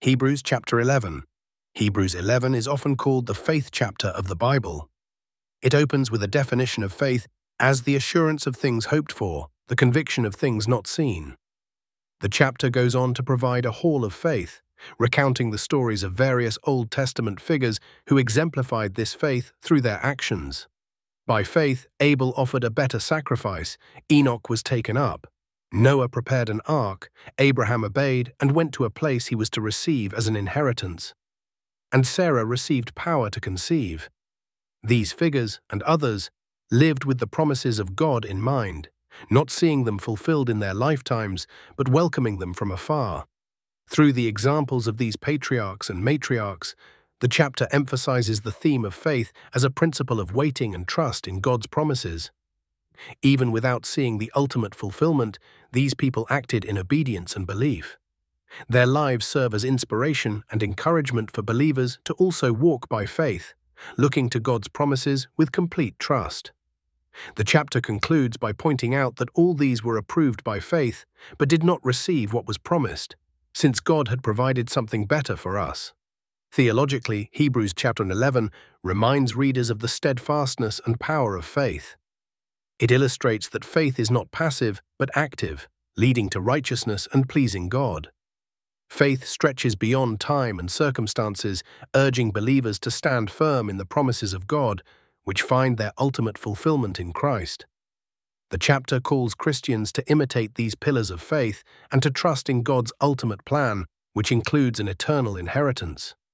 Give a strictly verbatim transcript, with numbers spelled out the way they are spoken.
Hebrews chapter eleven. Hebrews eleven is often called the faith chapter of the Bible. It opens with a definition of faith as the assurance of things hoped for, the conviction of things not seen. The chapter goes on to provide a hall of faith, recounting the stories of various Old Testament figures who exemplified this faith through their actions. By faith, Abel offered a better sacrifice, Enoch was taken up. Noah prepared an ark, Abraham obeyed and went to a place he was to receive as an inheritance. And Sarah received power to conceive. These figures, and others, lived with the promises of God in mind, not seeing them fulfilled in their lifetimes, but welcoming them from afar. Through the examples of these patriarchs and matriarchs, the chapter emphasizes the theme of faith as a principle of waiting and trust in God's promises. Even without seeing the ultimate fulfillment, these people acted in obedience and belief. Their lives serve as inspiration and encouragement for believers to also walk by faith, looking to God's promises with complete trust. The chapter concludes by pointing out that all these were approved by faith, but did not receive what was promised, since God had provided something better for us. Theologically, Hebrews chapter eleven reminds readers of the steadfastness and power of faith. It illustrates that faith is not passive, but active, leading to righteousness and pleasing God. Faith stretches beyond time and circumstances, urging believers to stand firm in the promises of God, which find their ultimate fulfillment in Christ. The chapter calls Christians to imitate these pillars of faith and to trust in God's ultimate plan, which includes an eternal inheritance.